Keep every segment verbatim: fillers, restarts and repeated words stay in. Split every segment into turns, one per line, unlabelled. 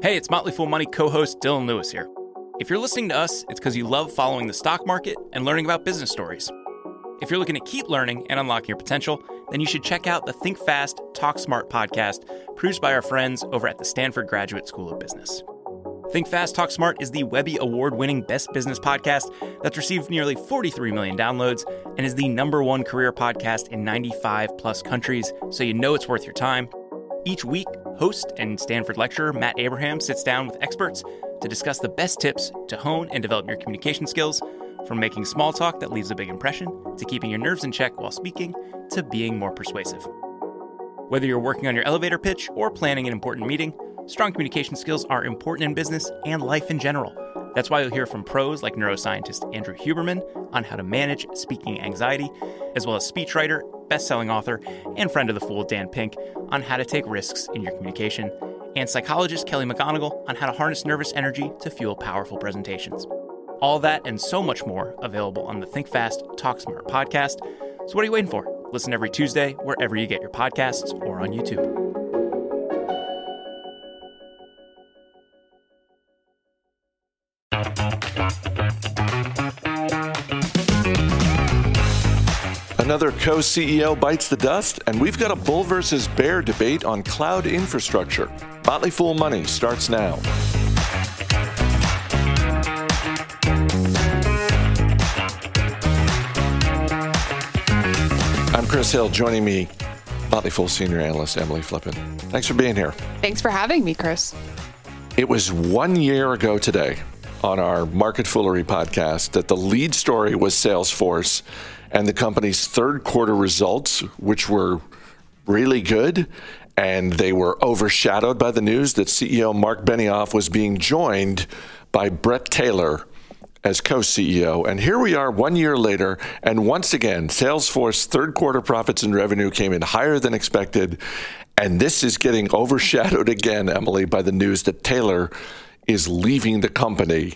Hey, it's Motley Fool Money co-host Dylan Lewis here. If you're listening to us, it's because you love following the stock market and learning about business stories. If you're looking to keep learning and unlocking your potential, then you should check out the Think Fast, Talk Smart podcast produced by our friends over at the Stanford Graduate School of Business. Think Fast, Talk Smart is the Webby Award-winning best business podcast that's received nearly forty-three million downloads and is the number one career podcast in ninety-five plus countries, so you know it's worth your time. Each week, host and Stanford lecturer Matt Abraham sits down with experts to discuss the best tips to hone and develop your communication skills, from making small talk that leaves a big impression, to keeping your nerves in check while speaking, to being more persuasive. Whether you're working on your elevator pitch or planning an important meeting, strong communication skills are important in business and life in general. That's why you'll hear from pros like neuroscientist Andrew Huberman on how to manage speaking anxiety, as well as speechwriter, best-selling author, and friend of the Fool Dan Pink on how to take risks in your communication, and psychologist Kelly McGonigal on how to harness nervous energy to fuel powerful presentations. All that and so much more available on the Think Fast, Talk Smart podcast. So what are you waiting for? Listen every Tuesday wherever you get your podcasts or on YouTube.
Another co-C E O bites the dust, and we've got a bull versus bear debate on cloud infrastructure. Motley Fool Money starts now. I'm Chris Hill. Joining me, Motley Fool senior analyst Emily Flippen. Thanks for being here.
Thanks for having me, Chris.
It was one year ago today on our Market Foolery podcast that the lead story was Salesforce and the company's third quarter results, which were really good, and they were overshadowed by the news that C E O Marc Benioff was being joined by Bret Taylor as co-C E O. And here we are one year later, and once again, Salesforce third quarter profits and revenue came in higher than expected, and this is getting overshadowed again, Emily, by the news that Taylor is leaving the company.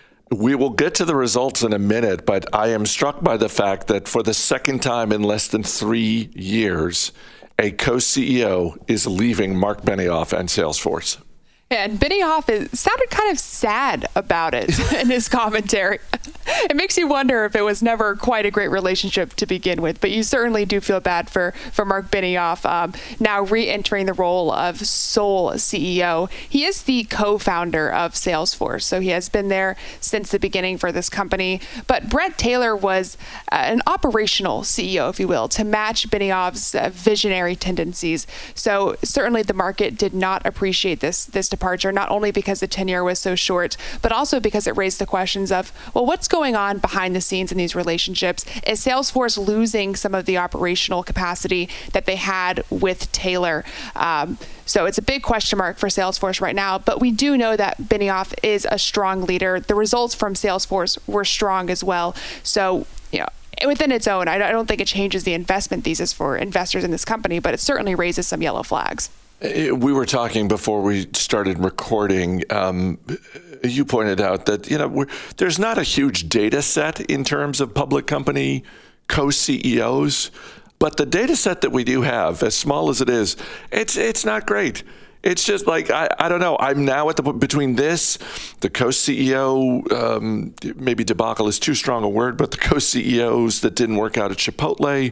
We will get to the results in a minute, but I am struck by the fact that for the second time in less than three years, a co-C E O is leaving Marc Benioff and Salesforce.
And Benioff is, sounded kind of sad about it in his commentary. It makes you wonder if it was never quite a great relationship to begin with, but you certainly do feel bad for, for Marc Benioff, um, now re-entering the role of sole C E O. He is the co-founder of Salesforce, so he has been there since the beginning for this company. But Bret Taylor was uh, an operational C E O, if you will, to match Benioff's uh, visionary tendencies. So certainly the market did not appreciate this, this departure, not only because the tenure was so short, but also because it raised the questions of, well, what's going on behind the scenes in these relationships? Is Salesforce losing some of the operational capacity that they had with Taylor? Um, so it's a big question mark for Salesforce right now, but we do know that Benioff is a strong leader. The results from Salesforce were strong as well. So, you know, within its own, I don't think it changes the investment thesis for investors in this company, but it certainly raises some yellow flags.
We were talking before we started recording. Um, you pointed out that, you know, we're, there's not a huge data set in terms of public company co-C E Os, but the data set that we do have, as small as it is, it's it's not great. It's just like, I, I don't know, I'm now at the, between this, the co-C E O, um, maybe debacle is too strong a word, but the co-C E Os that didn't work out at Chipotle,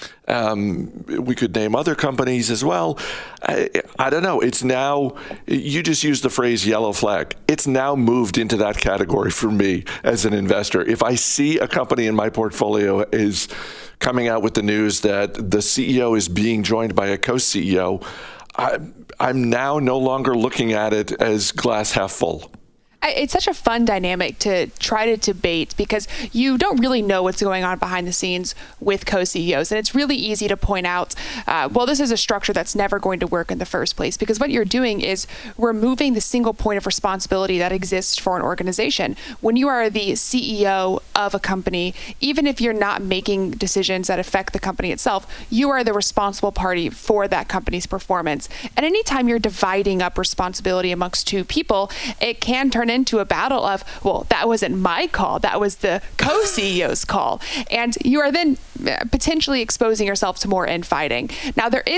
Um, we could name other companies as well. I, I don't know. It's now, you just used the phrase yellow flag. It's now moved into that category for me as an investor. If I see a company in my portfolio is coming out with the news that the C E O is being joined by a co-C E O, I, I'm now no longer looking at it as glass half full.
It's such a fun dynamic to try to debate because you don't really know what's going on behind the scenes with co-C E Os. And it's really easy to point out, uh, well, this is a structure that's never going to work in the first place, because what you're doing is removing the single point of responsibility that exists for an organization. When you are the C E O of a company, even if you're not making decisions that affect the company itself, you are the responsible party for that company's performance. And anytime you're dividing up responsibility amongst two people, it can turn into a battle of, well, that wasn't my call, that was the co-C E O's call. And you are then potentially exposing yourself to more infighting. Now, there is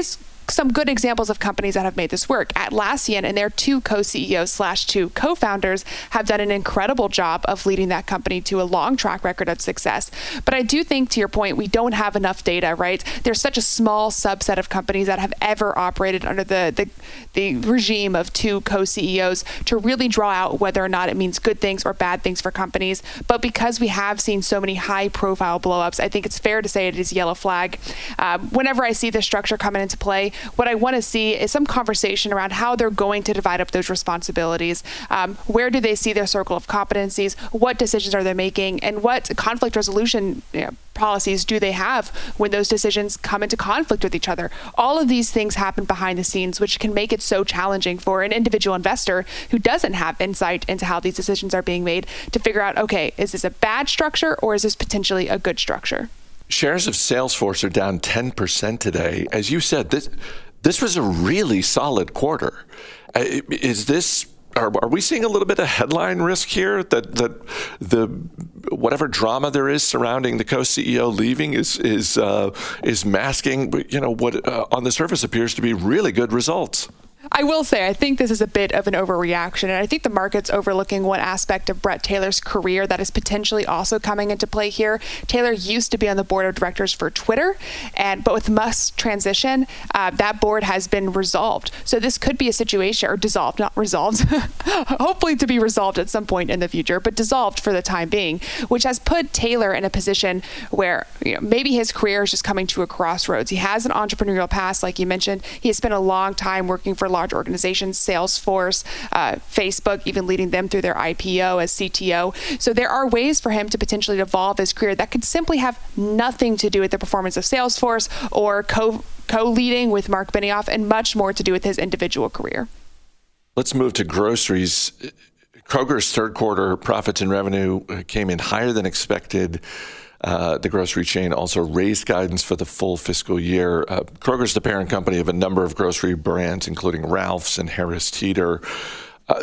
some good examples of companies that have made this work. Atlassian and their two co-C E Os slash two co-founders have done an incredible job of leading that company to a long track record of success. But I do think, to your point, we don't have enough data, right? There's such a small subset of companies that have ever operated under the, the, the regime of two co-C E Os to really draw out whether or not it means good things or bad things for companies. But because we have seen so many high-profile blowups, I think it's fair to say it is yellow flag. Um, whenever I see this structure coming into play, what I want to see is some conversation around how they're going to divide up those responsibilities. Um, where do they see their circle of competencies? What decisions are they making? And what conflict resolution you know, policies do they have when those decisions come into conflict with each other? All of these things happen behind the scenes, which can make it so challenging for an individual investor who doesn't have insight into how these decisions are being made to figure out, okay, is this a bad structure or is this potentially a good structure?
Shares of Salesforce are down ten percent today. As you said, this this was a really solid quarter. Uh, is this Are, are we seeing a little bit of headline risk here that that the whatever drama there is surrounding the co-C E O leaving is is uh, is masking, you know, what uh, on the surface appears to be really good results?
I will say, I think this is a bit of an overreaction, and I think the market's overlooking one aspect of Bret Taylor's career that is potentially also coming into play here. Taylor used to be on the board of directors for Twitter, and but with Musk's transition, uh, that board has been resolved. So this could be a situation, or dissolved, not resolved, hopefully to be resolved at some point in the future, but dissolved for the time being, which has put Taylor in a position where you know maybe his career is just coming to a crossroads. He has an entrepreneurial past, like you mentioned. He has spent a long time working for large organizations, Salesforce, uh, Facebook, even leading them through their I P O as C T O. So there are ways for him to potentially evolve his career that could simply have nothing to do with the performance of Salesforce or co- co-leading with Mark Benioff, and much more to do with his individual career.
Let's move to groceries. Kroger's third quarter profits and revenue came in higher than expected. Uh, the grocery chain also raised guidance for the full fiscal year. Uh, Kroger's the parent company of a number of grocery brands, including Ralph's and Harris Teeter. Uh,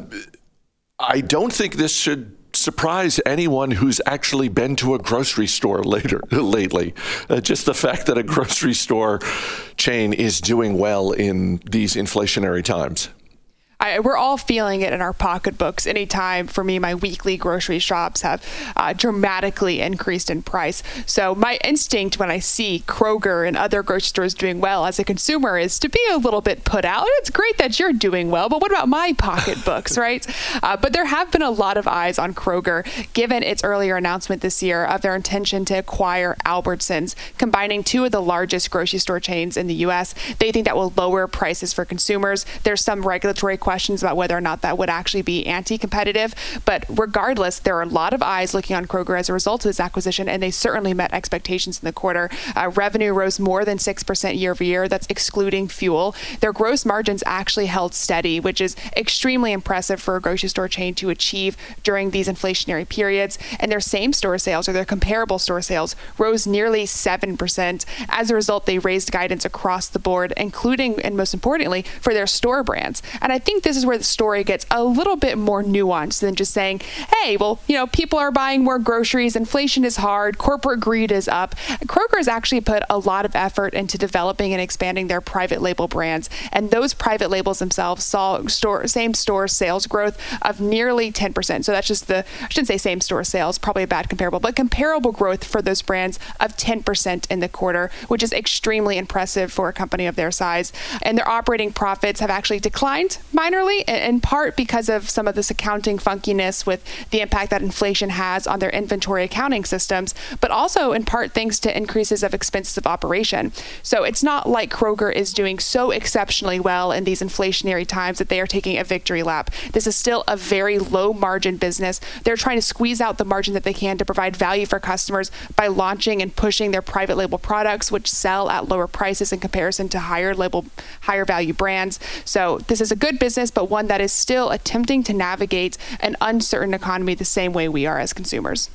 I don't think this should surprise anyone who's actually been to a grocery store later lately. Uh, just the fact that a grocery store chain is doing well in these inflationary times.
I, we're all feeling it in our pocketbooks. Anytime, for me, my weekly grocery shops have uh, dramatically increased in price. So my instinct when I see Kroger and other grocery stores doing well as a consumer is to be a little bit put out. It's great that you're doing well, but what about my pocketbooks, right? Uh, but there have been a lot of eyes on Kroger, given its earlier announcement this year of their intention to acquire Albertsons, combining two of the largest grocery store chains in the U S. They think that will lower prices for consumers. There's some regulatory questions about whether or not that would actually be anti-competitive. But regardless, there are a lot of eyes looking on Kroger as a result of this acquisition, and they certainly met expectations in the quarter. Uh, revenue rose more than six percent year over year. That's excluding fuel. Their gross margins actually held steady, which is extremely impressive for a grocery store chain to achieve during these inflationary periods. And their same store sales, or their comparable store sales, rose nearly seven percent. As a result, they raised guidance across the board, including, and most importantly, for their store brands. And I think this is where the story gets a little bit more nuanced than just saying, hey, well, you know, people are buying more groceries, inflation is hard, corporate greed is up. Kroger has actually put a lot of effort into developing and expanding their private label brands. And those private labels themselves saw store, same store sales growth of nearly ten percent. So that's just the, I shouldn't say same store sales, probably a bad comparable, but comparable growth for those brands of ten percent in the quarter, which is extremely impressive for a company of their size. And their operating profits have actually declined minorly, in part because of some of this accounting funkiness with the impact that inflation has on their inventory accounting systems, but also in part thanks to increases of expenses of operation. So it's not like Kroger is doing so exceptionally well in these inflationary times that they are taking a victory lap. This is still a very low margin business. They're trying to squeeze out the margin that they can to provide value for customers by launching and pushing their private label products, which sell at lower prices in comparison to higher label, higher value brands. So this is a good business, but one that is still attempting to navigate an uncertain economy the same way we are as consumers.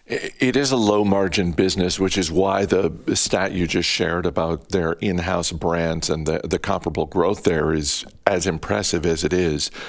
It is a low margin business, which is why the stat you just shared about their in-house brands and the, the comparable growth there is as impressive as it is.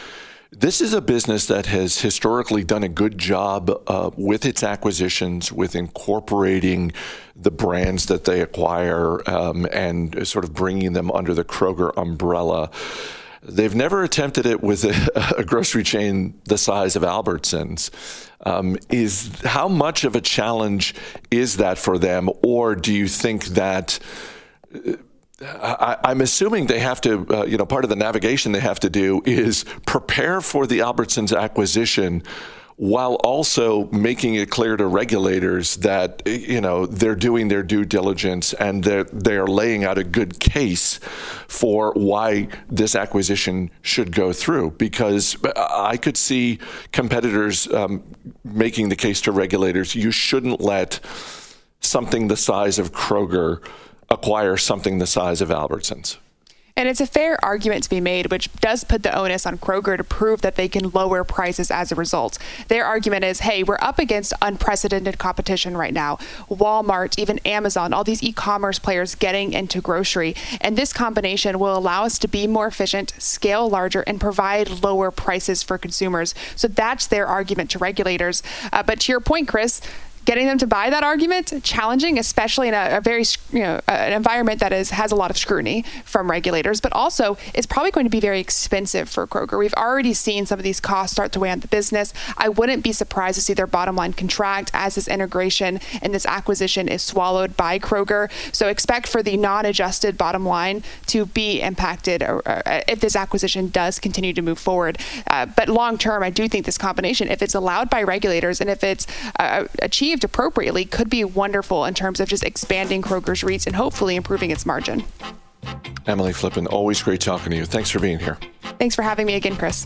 This is a business that has historically done a good job uh, with its acquisitions, with incorporating the brands that they acquire um, and sort of bringing them under the Kroger umbrella. They've never attempted it with a, a grocery chain the size of Albertsons. Um, is how much of a challenge is that for them, or do you think that? Uh, I, I'm assuming they have to, uh, you know, part of the navigation they have to do is prepare for the Albertsons acquisition while also making it clear to regulators that, you know, they're doing their due diligence and they're, they're laying out a good case for why this acquisition should go through. Because I could see competitors um, making the case to regulators, you shouldn't let something the size of Kroger acquire something the size of Albertsons.
And it's a fair argument to be made, which does put the onus on Kroger to prove that they can lower prices as a result. Their argument is, hey, we're up against unprecedented competition right now. Walmart, even Amazon, all these e-commerce players getting into grocery. And this combination will allow us to be more efficient, scale larger, and provide lower prices for consumers. So that's their argument to regulators. Uh, but to your point, Chris, getting them to buy that argument, challenging, especially in a, a very, you know, an environment that is has a lot of scrutiny from regulators, but also is probably going to be very expensive for Kroger. We've already seen some of these costs start to weigh on the business. I wouldn't be surprised to see their bottom line contract as this integration and this acquisition is swallowed by Kroger. So expect for the non-adjusted bottom line to be impacted or, or, if this acquisition does continue to move forward. Uh, but long term, I do think this combination, if it's allowed by regulators and if it's uh, achieved appropriately, could be wonderful in terms of just expanding Kroger's reach and hopefully improving its margin.
Emily Flippen, always great talking to you. Thanks for being here.
Thanks for having me again, Chris.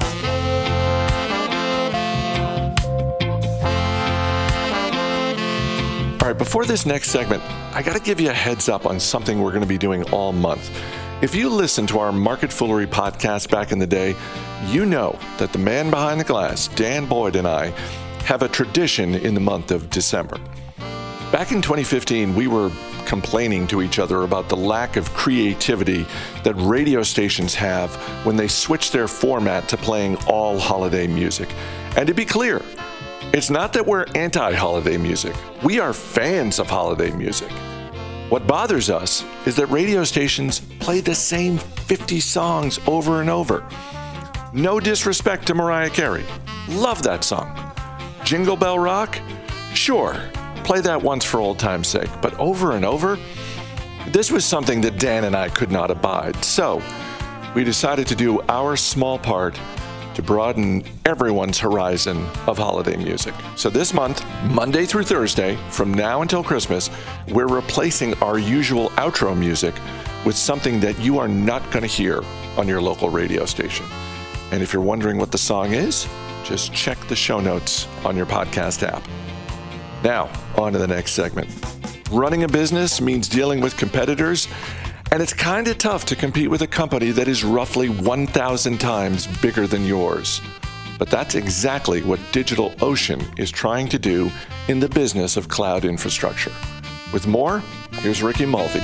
All right, before this next segment, I got to give you a heads up on something we're going to be doing all month. If you listened to our Market Foolery podcast back in the day, you know that the man behind the glass, Dan Boyd, and I have a tradition in the month of December. Back in twenty fifteen, we were complaining to each other about the lack of creativity that radio stations have when they switch their format to playing all holiday music. And to be clear, it's not that we're anti-holiday music. We are fans of holiday music. What bothers us is that radio stations play the same fifty songs over and over. No disrespect to Mariah Carey. Love that song. Jingle Bell Rock? Sure, play that once for old time's sake, but over and over? This was something that Dan and I could not abide, so we decided to do our small part to broaden everyone's horizon of holiday music. So this month, Monday through Thursday, from now until Christmas, we're replacing our usual outro music with something that you are not going to hear on your local radio station. And if you're wondering what the song is, just check the show notes on your podcast app. Now, on to the next segment. Running a business means dealing with competitors, and it's kind of tough to compete with a company that is roughly one thousand times bigger than yours. But that's exactly what DigitalOcean is trying to do in the business of cloud infrastructure. With more, here's Ricky Mulvey.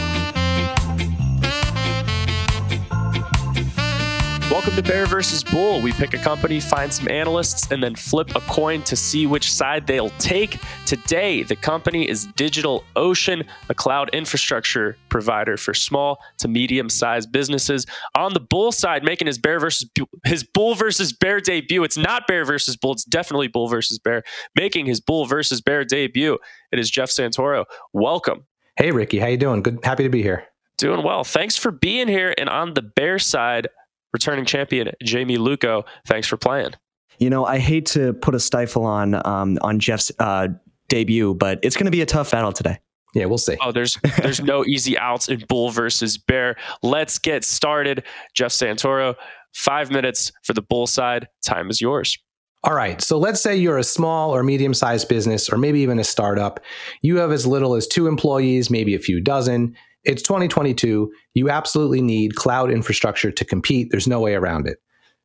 Welcome to Bear versus Bull. We pick a company, find some analysts, and then flip a coin to see which side they'll take. Today, the company is DigitalOcean, a cloud infrastructure provider for small to medium-sized businesses. On the bull side, making his bear versus his bull versus bear debut. It's not bear versus bull. It's definitely bull versus bear. Making his bull versus bear debut, it is Jeff Santoro. Welcome.
Hey, Ricky. How you doing? Good. Happy to be here.
Doing well. Thanks for being here. And on the bear side, returning champion Jamie Luco, thanks for playing.
You know, I hate to put a stifle on um, on Jeff's uh, debut, but it's going to be a tough battle today.
Yeah, we'll see.
Oh, there's there's no easy outs in bull versus bear. Let's get started. Jeff Santoro, five minutes for the bull side. Time is yours.
All right. So let's say you're a small or medium-sized business, or maybe even a startup. You have as little as two employees, maybe a few dozen. It's twenty twenty-two. You absolutely need cloud infrastructure to compete. There's no way around it.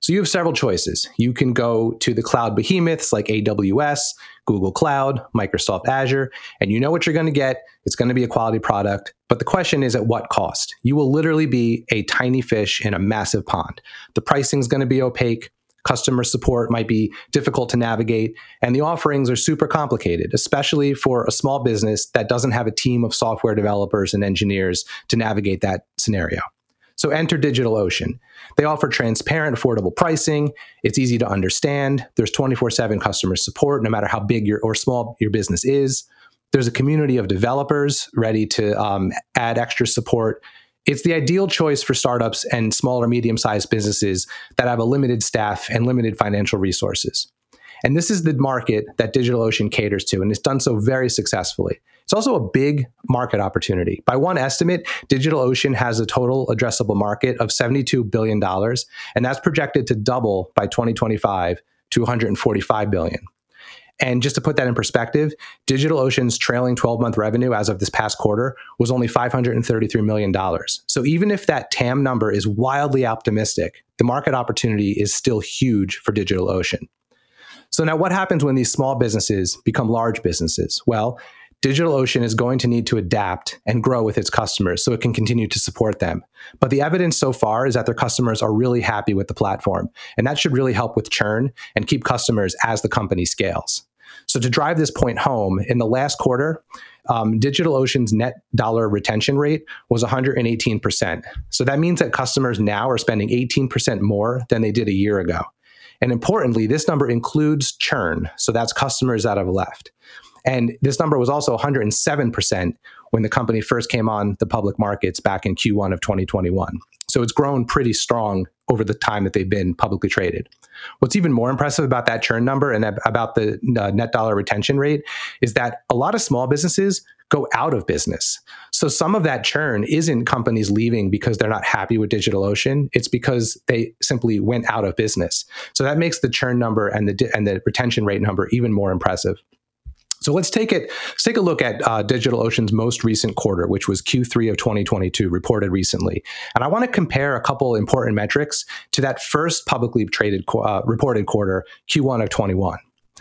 So you have several choices. You can go to the cloud behemoths like A W S, Google Cloud, Microsoft Azure, and you know what you're going to get. It's going to be a quality product. But the question is, at what cost? You will literally be a tiny fish in a massive pond. The pricing is going to be opaque. Customer support might be difficult to navigate, and the offerings are super complicated, especially for a small business that doesn't have a team of software developers and engineers to navigate that scenario. So enter DigitalOcean. They offer transparent, affordable pricing. It's easy to understand. There's twenty-four seven customer support, no matter how big your or small your business is. There's a community of developers ready to um, add extra support. It's the ideal choice for startups and small or medium-sized businesses that have a limited staff and limited financial resources. And this is the market that DigitalOcean caters to, and it's done so very successfully. It's also a big market opportunity. By one estimate, DigitalOcean has a total addressable market of seventy-two billion dollars, and that's projected to double by twenty twenty-five to one hundred forty-five billion dollars. And just to put that in perspective, DigitalOcean's trailing twelve-month revenue as of this past quarter was only five hundred thirty-three million dollars. So even if that T A M number is wildly optimistic, the market opportunity is still huge for DigitalOcean. So now what happens when these small businesses become large businesses? Well, DigitalOcean is going to need to adapt and grow with its customers so it can continue to support them. But the evidence so far is that their customers are really happy with the platform, and that should really help with churn and keep customers as the company scales. So to drive this point home, in the last quarter, um, DigitalOcean's net dollar retention rate was one hundred eighteen percent. So that means that customers now are spending eighteen percent more than they did a year ago. And importantly, this number includes churn. So that's customers that have left. And this number was also one hundred seven percent when the company first came on the public markets back in Q one of twenty twenty-one. So it's grown pretty strong over the time that they've been publicly traded. What's even more impressive about that churn number and about the uh, net dollar retention rate is that a lot of small businesses go out of business. So some of that churn isn't companies leaving because they're not happy with DigitalOcean. It's because they simply went out of business. So that makes the churn number and the and the retention rate number even more impressive. So let's take it. Let's take a look at uh, DigitalOcean's most recent quarter, which was Q three of twenty twenty-two, reported recently. And I want to compare a couple important metrics to that first publicly traded uh, reported quarter, Q one of twenty-one.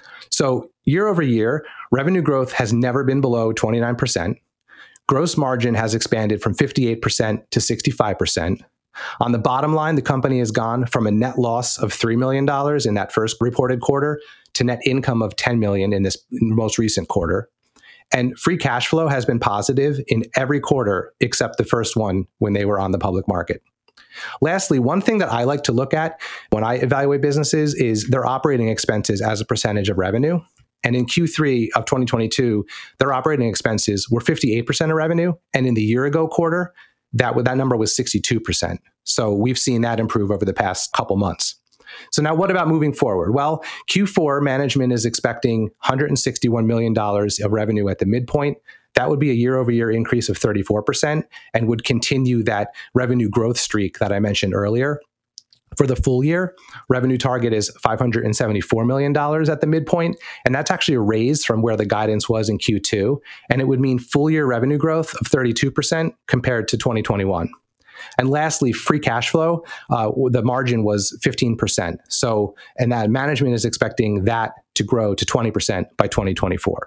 So year over year, revenue growth has never been below twenty-nine percent. Gross margin has expanded from fifty-eight percent to sixty-five percent. On the bottom line, the company has gone from a net loss of three million dollars in that first reported quarter to net income of ten million dollars in this most recent quarter. And free cash flow has been positive in every quarter except the first one when they were on the public market. Lastly, one thing that I like to look at when I evaluate businesses is their operating expenses as a percentage of revenue. And in Q three of twenty twenty-two, their operating expenses were fifty-eight percent of revenue. And in the year ago quarter, that, that number was sixty-two percent. So we've seen that improve over the past couple months. So now what about moving forward? Well, Q four management is expecting one hundred sixty-one million dollars of revenue at the midpoint. That would be a year-over-year increase of thirty-four percent and would continue that revenue growth streak that I mentioned earlier. For the full year, revenue target is five hundred seventy-four million dollars at the midpoint, and that's actually a raise from where the guidance was in Q two, and it would mean full-year revenue growth of thirty-two percent compared to twenty twenty-one. And lastly, free cash flow, uh, the margin was fifteen percent. So, and that management is expecting that to grow to twenty percent by twenty twenty-four.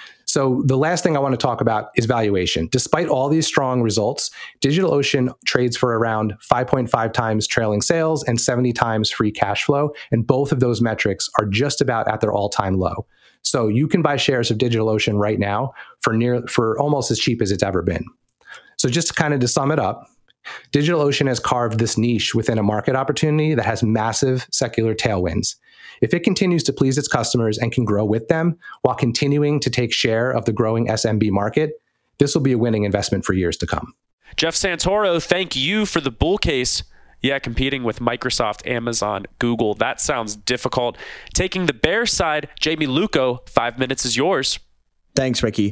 So the last thing I want to talk about is valuation. Despite all these strong results, DigitalOcean trades for around five point five times trailing sales and seventy times free cash flow. And both of those metrics are just about at their all-time low. So you can buy shares of DigitalOcean right now for near for almost as cheap as it's ever been. So just to kind of to sum it up, DigitalOcean has carved this niche within a market opportunity that has massive secular tailwinds. If it continues to please its customers and can grow with them while continuing to take share of the growing S M B market, this will be a winning investment for years to come.
Jeff Santoro, thank you for the bull case. Yeah, competing with Microsoft, Amazon, Google, that sounds difficult. Taking the bear side, Jamie Luco, five minutes is yours.
Thanks, Ricky.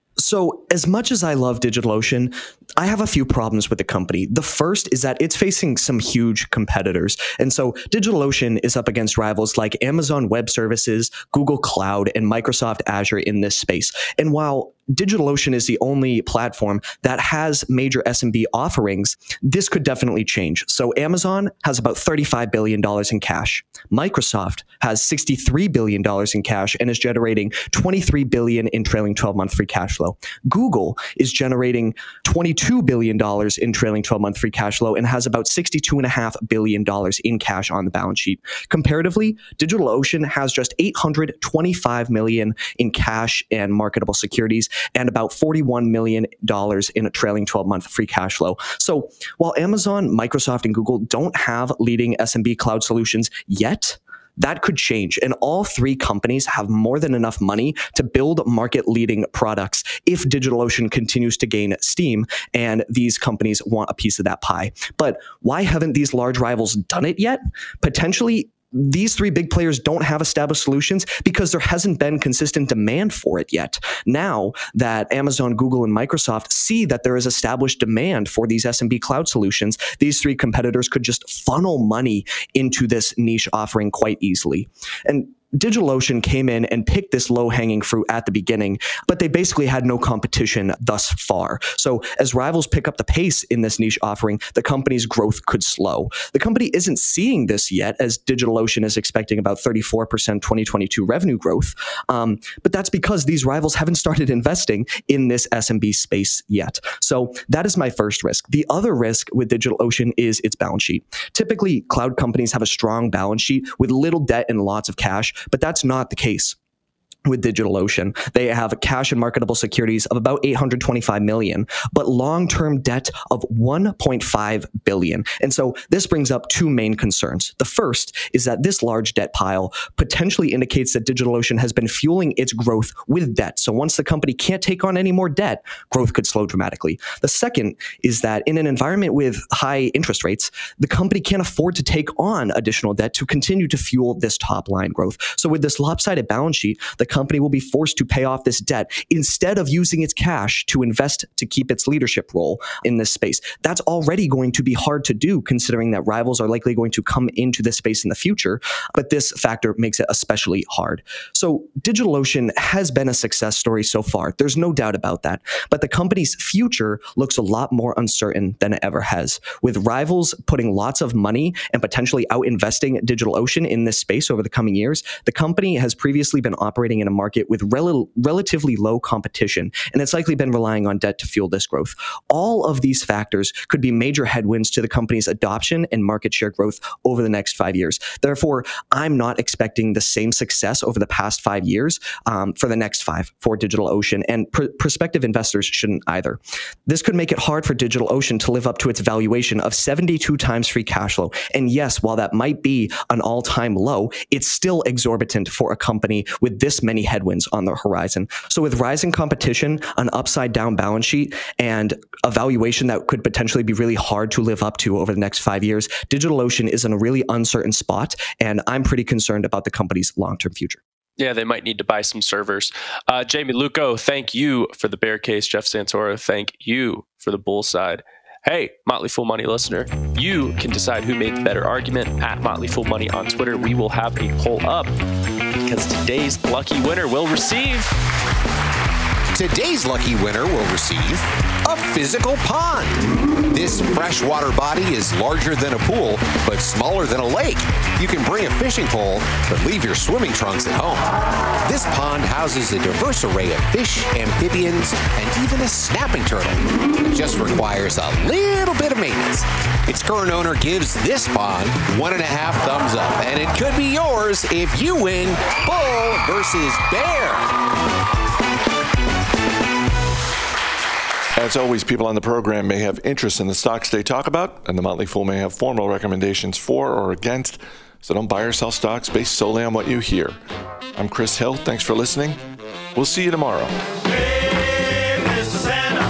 So as much as I love DigitalOcean, I have a few problems with the company. The first is that it's facing some huge competitors. And so DigitalOcean is up against rivals like Amazon Web Services, Google Cloud, and Microsoft Azure in this space. And while DigitalOcean is the only platform that has major S M B offerings, this could definitely change. So Amazon has about thirty-five billion dollars in cash. Microsoft has sixty-three billion dollars in cash and is generating twenty-three billion dollars in trailing twelve-month free cash flow. Google is generating twenty-two billion dollars in trailing twelve-month free cash flow and has about sixty-two point five billion dollars in cash on the balance sheet. Comparatively, DigitalOcean has just eight hundred twenty-five million dollars in cash and marketable securities and about forty-one million dollars in a trailing twelve-month free cash flow. So while Amazon, Microsoft, and Google don't have leading S M B cloud solutions yet, that could change. And all three companies have more than enough money to build market-leading products if DigitalOcean continues to gain steam and these companies want a piece of that pie. But why haven't these large rivals done it yet? Potentially, these three big players don't have established solutions because there hasn't been consistent demand for it yet. Now that Amazon, Google, and Microsoft see that there is established demand for these S M B cloud solutions, these three competitors could just funnel money into this niche offering quite easily. And DigitalOcean came in and picked this low-hanging fruit at the beginning, but they basically had no competition thus far. So as rivals pick up the pace in this niche offering, the company's growth could slow. The company isn't seeing this yet, as DigitalOcean is expecting about thirty-four percent twenty twenty-two revenue growth, um, but that's because these rivals haven't started investing in this S M B space yet. So that is my first risk. The other risk with DigitalOcean is its balance sheet. Typically, cloud companies have a strong balance sheet with little debt and lots of cash, but that's not the case with DigitalOcean. They have cash and marketable securities of about eight hundred twenty-five million, but long-term debt of one point five billion. And so this brings up two main concerns. The first is that this large debt pile potentially indicates that DigitalOcean has been fueling its growth with debt. So once the company can't take on any more debt, growth could slow dramatically. The second is that in an environment with high interest rates, the company can't afford to take on additional debt to continue to fuel this top line growth. So with this lopsided balance sheet, the company will be forced to pay off this debt instead of using its cash to invest to keep its leadership role in this space. That's already going to be hard to do, considering that rivals are likely going to come into this space in the future, but this factor makes it especially hard. So DigitalOcean has been a success story so far. There's no doubt about that, but the company's future looks a lot more uncertain than it ever has. With rivals putting lots of money and potentially out investing DigitalOcean in this space over the coming years, the company has previously been operating in a market with rel- relatively low competition, and it's likely been relying on debt to fuel this growth. All of these factors could be major headwinds to the company's adoption and market share growth over the next five years. Therefore, I'm not expecting the same success over the past five years um, for the next five for DigitalOcean, and pr- prospective investors shouldn't either. This could make it hard for DigitalOcean to live up to its valuation of seventy-two times free cash flow. And yes, while that might be an all-time low, it's still exorbitant for a company with this many headwinds on the horizon. So with rising competition, an upside down balance sheet, and a valuation that could potentially be really hard to live up to over the next five years, DigitalOcean is in a really uncertain spot, and I'm pretty concerned about the company's long-term future.
Yeah, they might need to buy some servers. Uh, Jamie Luco, thank you for the bear case. Jeff Santoro, thank you for the bull side. Hey, Motley Fool Money listener, you can decide who made the better argument at Motley Fool Money on Twitter. We will have a poll up because today's lucky winner will receive...
Today's lucky winner will receive a physical pond. This freshwater body is larger than a pool, but smaller than a lake. You can bring a fishing pole, but leave your swimming trunks at home. This pond houses a diverse array of fish, amphibians, and even a snapping turtle. It just requires a little bit of maintenance. Its current owner gives this pond one and a half thumbs up, and it could be yours if you win Bull versus Bear.
As always, people on the program may have interest in the stocks they talk about, and the Motley Fool may have formal recommendations for or against, so don't buy or sell stocks based solely on what you hear. I'm Chris Hill. Thanks for listening. We'll see you tomorrow.
Hey, Mister Santa,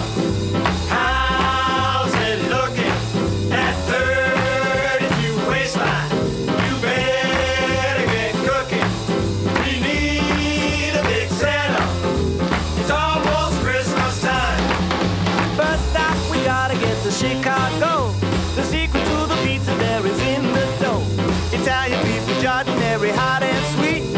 how's it looking at thirty-two waistline? You better get cooking. We need a big Santa. It's almost Christmas time. First stop, we gotta get to Chicago. The secret to the pizza there is in the dough. Italian beef with jardinary, hot and sweet.